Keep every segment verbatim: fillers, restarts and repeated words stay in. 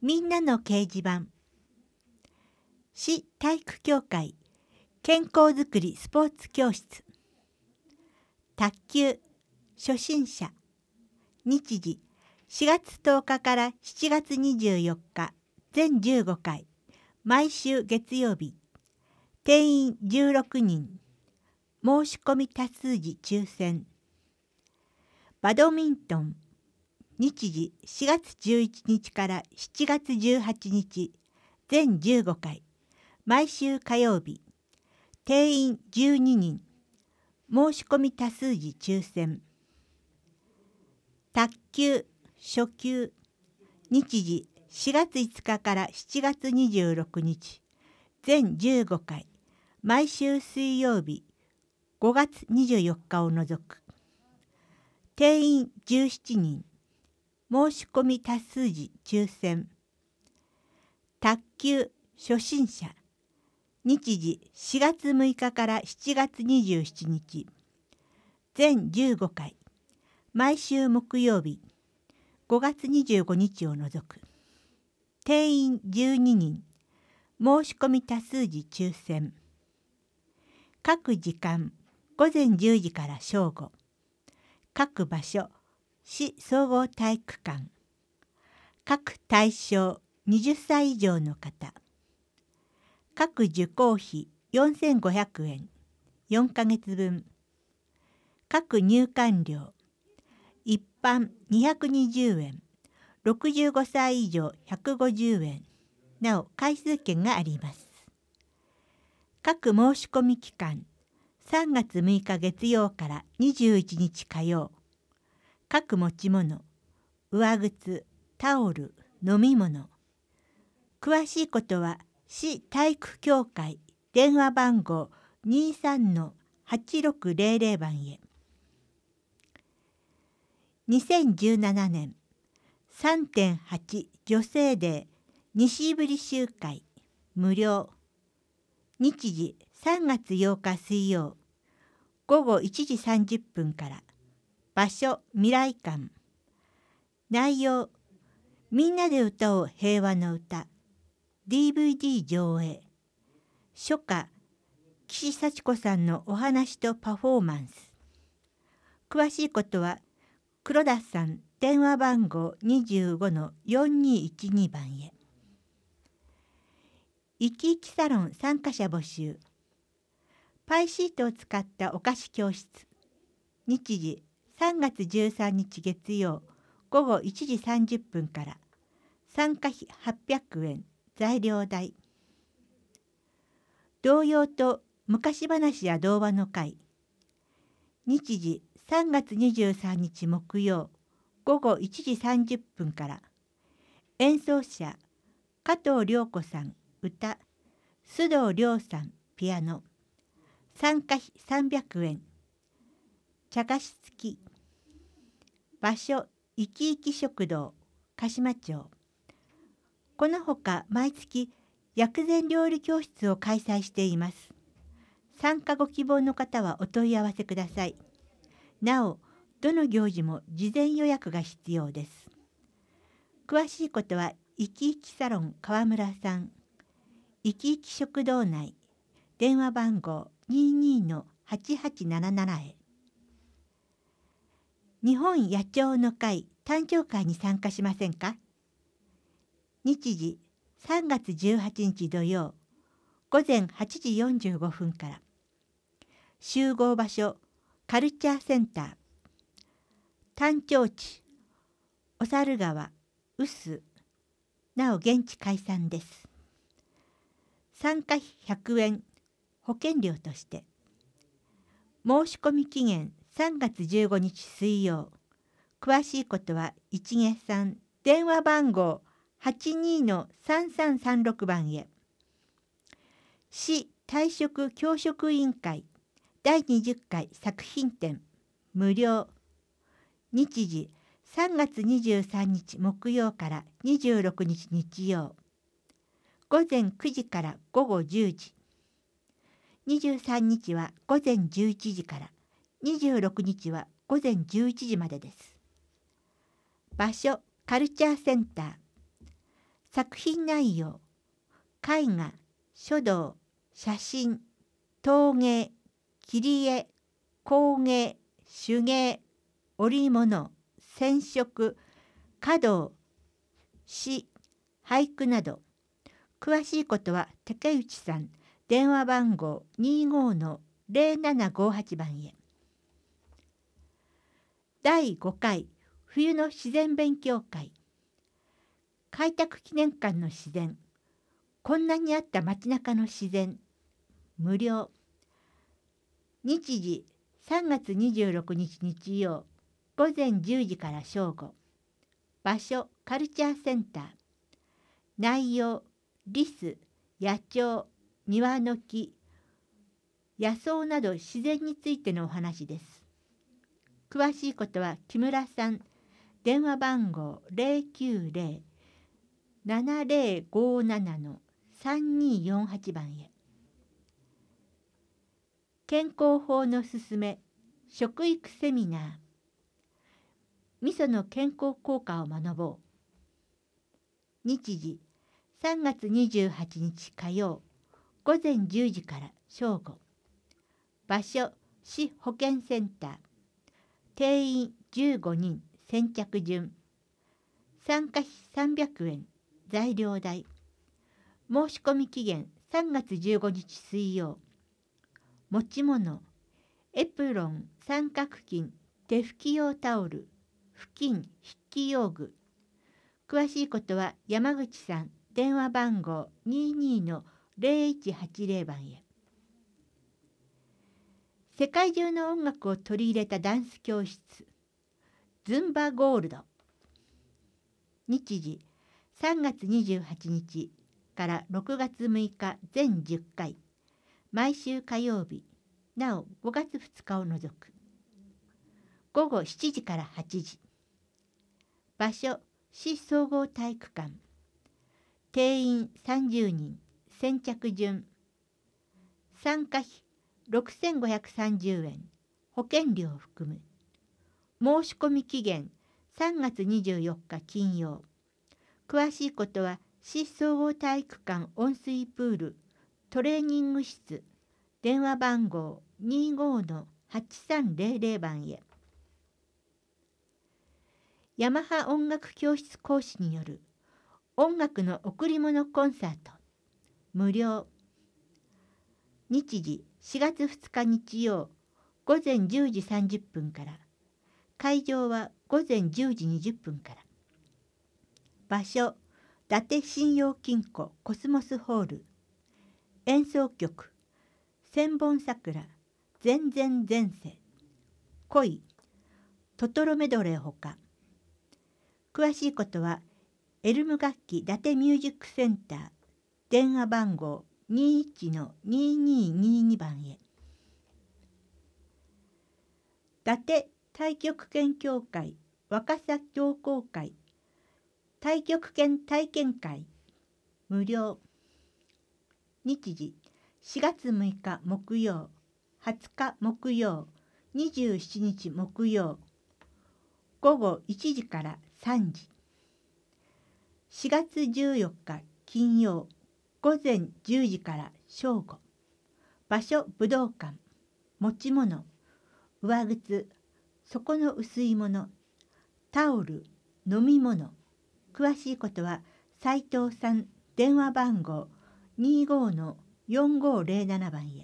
みんなの掲示板。市体育協会健康づくりスポーツ教室。卓球初心者。日時しがつとおかからしちがつにじゅうよっか全じゅうごかい、毎週月曜日。定員じゅうろくにん。申し込み多数時抽選。バドミントン。日時しがつじゅういちにちからしちがつじゅうはちにち全じゅうごかい、毎週火曜日。定員じゅうににん。申し込み多数時抽選。卓球初級。日時しがついつかからしちがつにじゅうろくにち全じゅうごかい、毎週水曜日。ごがつにじゅうよっかを除く。定員じゅうななにん。申し込み多数時抽選。卓球初心者。日時しがつむいかからしちがつにじゅうしちにち全じゅうごかい、毎週木曜日。ごがつにじゅうごにちを除く。定員じゅうににん。申し込み多数時抽選。各時間ごぜんじゅうじから正午。各場所市総合体育館。各対象はたち以上の方。各受講費よんせんごひゃくえん、よんかげつぶん。各入館料一般にひゃくにじゅうえん、ろくじゅうごさい以上ひゃくごじゅうえん。なお回数券があります。各申し込み期間さんがつむいか月曜からにじゅういちにち火曜。各持ち物上靴、タオル、飲み物。詳しいことは市体育協会電話番号 にじゅうさんのはちろくぜろぜろ 番へ。にせんじゅうななねん さんてんはち 女性デー西振集会無料。日時さんがつようか水曜ごごいちじさんじゅっぷんから。場所未来館。内容みんなで歌おう平和の歌 ディーブイディー 上映。初夏岸幸子さんのお話とパフォーマンス。詳しいことは黒田さん電話番号 にじゅうごのよんにいちに 番へ。いきいきサロン参加者募集。パイシートを使ったお菓子教室。日時さんがつじゅうさんにち月曜ごごいちじさんじゅっぷんから。参加費はっぴゃくえん、材料代。童謡と昔話や童話の会。日時さんがつにじゅうさんにち木曜ごごいちじさんじゅっぷんから。演奏者加藤涼子さん歌、須藤亮さんピアノ。参加費さんびゃくえん。茶菓子付き。場所いきいき食堂鹿島町。このほか毎月薬膳料理教室を開催しています。参加ご希望の方はお問い合わせください。なお、どの行事も事前予約が必要です。詳しいことはいきいきサロン川村さん、いきいき食堂内、電話番号 にじゅうにのはちはちななな へ。日本野鳥の会誕生会に参加しませんか？日時さんがつじゅうはちにち土曜ごぜんはちじよんじゅうごふんから。集合場所カルチャーセンター。誕生地お猿川臼。なお現地解散です。参加費ひゃくえん、保険料として。申し込み期限さんがつじゅうごにち水曜。詳しいことは一芸さん電話番号 はちにのさんさんさんろく 番へ。市退職教職委員会だいにじゅっかい作品展無料。日時さんがつにじゅうさんにち木曜からにじゅうろくにち日曜。ごぜんくじからごごじゅうじ。にじゅうさんにちはごぜんじゅういちじから。にじゅうろくにちはごぜんじゅういちじまでです。場所カルチャーセンター。 作品内容、絵画、書道、写真、陶芸、切り絵、工芸、手芸、織物、染色、華道、詩、俳句など。詳しいことは竹内さん、電話番号 にじゅうごのゼロななごはち 番へ。だいごかい冬の自然勉強会。開拓記念館の自然。こんなにあった街中の自然。無料。日時さんがつにじゅうろくにち日曜ごぜんじゅうじから正午。場所カルチャーセンター。内容リス、野鳥、庭の木、野草など自然についてのお話です。詳しいことは木村さん、電話番号 ゼロきゅうゼロ ななゼロごななのさんにーよんはち 番へ。健康法のすすめ、食育セミナー。味噌の健康効果を学ぼう。日時さんがつにじゅうはちにち火曜ごぜんじゅうじから正午。場所市保健センター。定員じゅうごにん、先着順。参加費さんびゃくえん、材料代。申し込み期限さんがつじゅうごにち水曜。持ち物エプロン、三角巾、手拭き用タオル、布巾、筆記用具。詳しいことは山口さん、電話番号 にじゅうにのゼロいちはちゼロ 番へ。世界中の音楽を取り入れたダンス教室、ズンバゴールド。日時さんがつにじゅうはちにちからろくがつむいか全じゅっかい。毎週火曜日、なおごがつふつかを除く。ごごしちじからはちじ。場所市総合体育館。定員さんじゅうにん、先着順。参加費ろくせんごひゃくさんじゅうえん、保険料を含む。申し込み期限さんがつにじゅうよっか金曜。詳しいことは市総合体育館温水プールトレーニング室、電話番号 にじゅうごのはちさんゼロゼロ 番へ。ヤマハ音楽教室講師による音楽の贈り物コンサート、無料。日時しがつふつか日曜ごぜんじゅうじさんじゅっぷんから。会場はごぜんじゅうじにじゅっぷんから。場所伊達信用金庫コスモスホール。演奏曲千本桜、前前前世、恋、トトロメドレーほか。詳しいことはエルム楽器伊達ミュージックセンター、電話番号 にじゅういちのにじゅうににじゅうに 番へ。伊達太極拳協会若狭同好会太極拳体験会、無料。日時しがつむいか木曜、はつか木曜、にじゅうしちにち木曜、ごごいちじからさんじ。しがつじゅうよっか金曜、ごぜんじゅうじから正午。場所武道館。持ち物上靴、底の薄いもの、タオル、飲み物。詳しいことは斉藤さん、電話番号 にじゅうごのよんごゼロなな 番へ。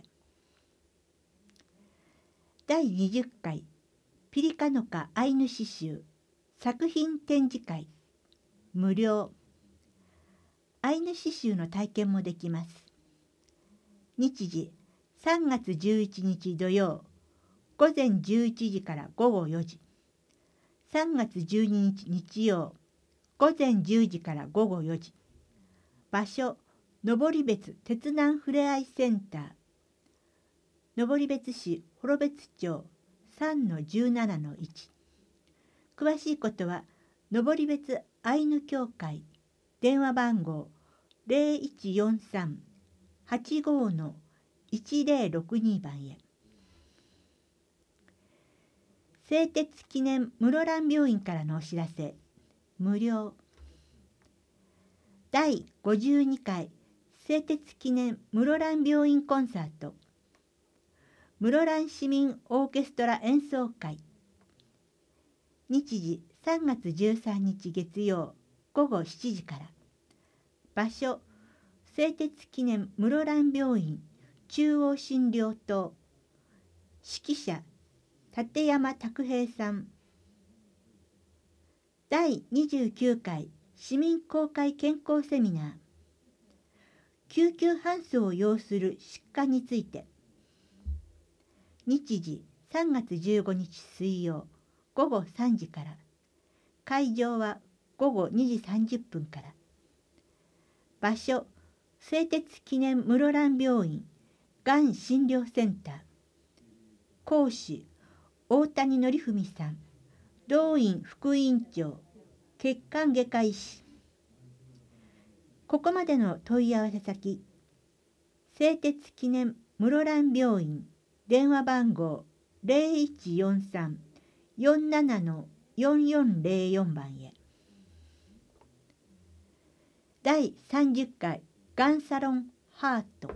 だいにじゅっかいピリカノカアイヌ刺繍作品展示会、無料。アイヌ刺繍の体験もできます。日時さんがつじゅういちにち土曜ごぜんじゅういちじからごごよじ。さんがつじゅうににち日曜ごぜんじゅうじからごごよじ。場所登別鉄南ふれあいセンター。登別市幌別町 さんのじゅうななのいち。詳しいことは登別アイヌ協会電話番号 ゼロいちよんさん はちごのいちゼロろくに 番へ。製鉄記念室蘭病院からのお知らせ、無料。 だいごじゅうにかい製鉄記念室蘭病院コンサート、室蘭市民オーケストラ演奏会。日時さんがつじゅうさんにち月曜ごごしちじから。場所製鉄記念室蘭病院中央診療棟。指揮者立山拓平さん。だいにじゅうきゅうかい市民公開健康セミナー、救急搬送を要する疾患について。日時さんがつじゅうごにち水曜ごごさんじから。会場はごごにじさんじゅっぷんから。場所製鉄記念室蘭病院がん診療センター。講師大谷則文さん。同院副院長血管外科医師。ここまでの問い合わせ先、製鉄記念室蘭病院電話番号 ゼロいちよんさん よんなな よんよんゼロよん 番へ。だいさんじゅっかいがんサロンハート。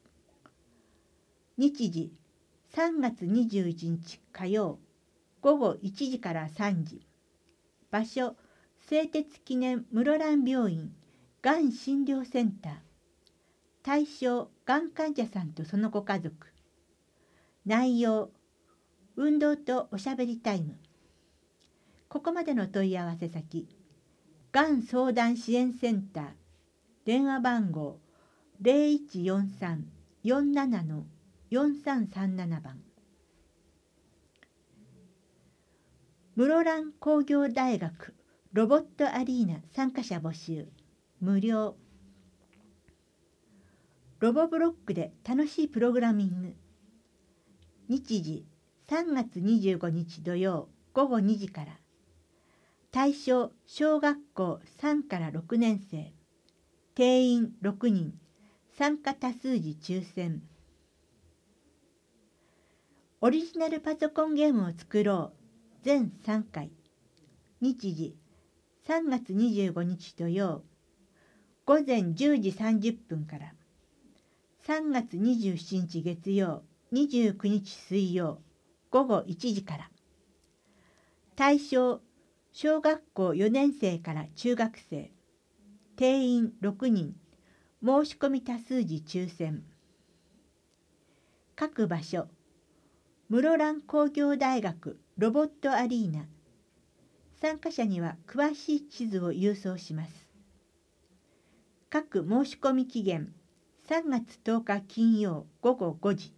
日時さんがつにじゅういちにち火曜ごごいちじからさんじ。場所製鉄記念室蘭病院がん診療センター。対象がん患者さんとそのご家族。内容運動とおしゃべりタイム。ここまでの問い合わせ先、がん相談支援センター電話番号 ゼロいちよんさん よんなな よんさんさんなな 番。室蘭工業大学ロボットアリーナ参加者募集、無料。ロボブロックで楽しいプログラミング。日時さんがつにじゅうごにち土曜ごごにじから。対象小学校さんからろくねんせい。定員ろくにん。参加多数時抽選。オリジナルパソコンゲームを作ろう全さんかい。日時さんがつにじゅうごにち土曜ごぜんじゅうじさんじゅっぷんから。さんがつにじゅうしちにち月曜にじゅうくにち水曜ごごいちじから。対象小学校よねんせいから中学生。定員ろくにん。申し込み多数時抽選。各場所室蘭工業大学ロボットアリーナ。参加者には詳しい地図を郵送します。各申し込み期限さんがつとおか金曜ごごごじ。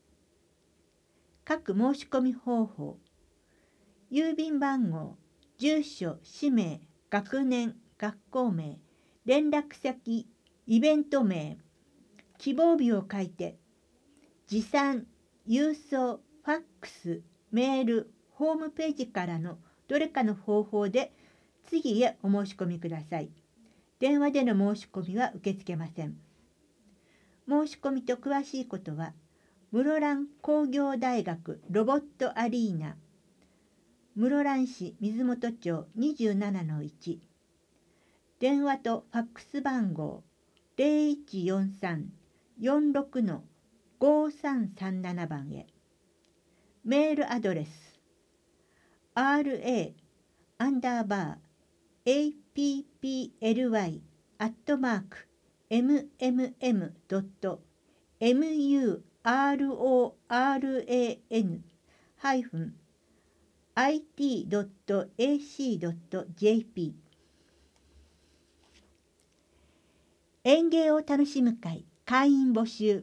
各申し込み方法、郵便番号、住所、氏名、学年、学校名、連絡先、イベント名、希望日を書いて、持参、郵送、ファックス、メール、ホームページからのどれかの方法で次へお申し込みください。電話での申し込みは受け付けません。申し込みと詳しいことは、室蘭工業大学ロボットアリーナ、室蘭市水元町 にじゅうななのいち、電話とファックス番号 ゼロいちよんさん よんろく ごさんさんなな 番へ。メールアドレス アールエー アンダーバー エーピーピーエルワイ アットマーク エムエムエム ドット エムユーアールオーアールエーエヌ ハイフン アイティー ドット エーシー ドット ジェーピー。園芸を楽しむ会会員募集。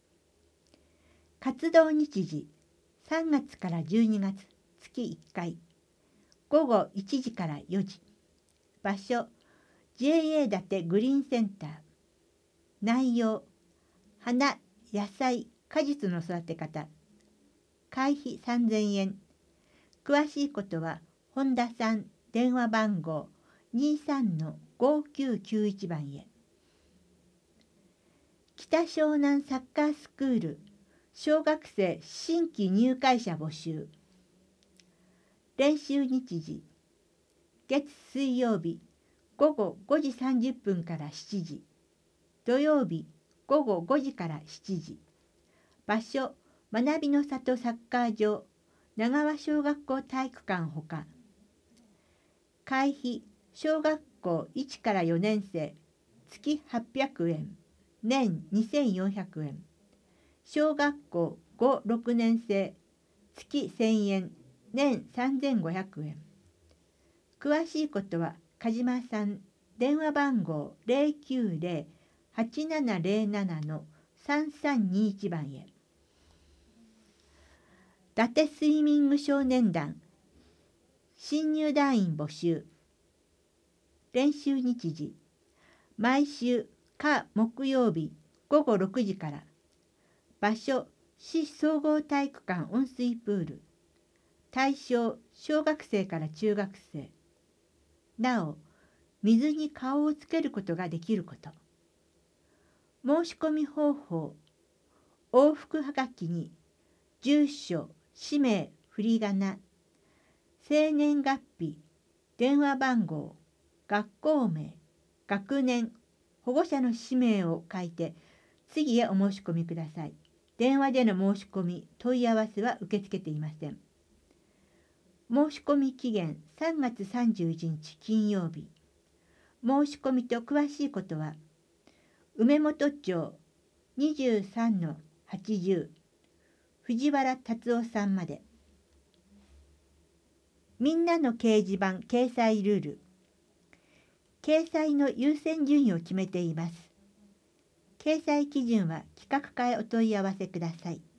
活動日時さんがつからじゅうにがつ月いっかいごごいちじからよじ。場所 ジェーエー 建てグリーンセンター。内容花、野菜、果実の育て方。会費さんぜんえん。詳しいことは本田さん電話番号 にさんのごきゅうきゅういち 番へ。北湘南サッカースクール小学生新規入会者募集。練習日時月水曜日午後ごじさんじゅっぷんからしちじ、土曜日午後ごじからしちじ。場所、学びの里サッカー場、長和小学校体育館ほか。会費、小学校いちからよねん生、月はっぴゃくえん、年にせんよんひゃくえん。小学校ご、ろくねん生、月せんえん、年さんぜんごひゃくえん。詳しいことは鹿島さん、電話番号 ゼロきゅうゼロ はちななゼロなな のさんさんにいち番へ。伊達スイミング少年団新入団員募集。練習日時、毎週火木曜日午後ろくじから。場所、市総合体育館温水プール。対象、小学生から中学生。なお、水に顔をつけることができること。申し込み方法、往復はがきに住所、氏名、振り仮名、生年月日、電話番号、学校名、学年、保護者の氏名を書いて次へお申し込みください。電話での申し込み、問い合わせは受け付けていません。申し込み期限さんがつさんじゅういちにち金曜日。申し込みと詳しいことは梅本町 にじゅうさんのはちじゅう 藤原達夫さんまで。みんなの掲示板掲載ルール。掲載の優先順位を決めています。掲載基準は企画課へお問い合わせください。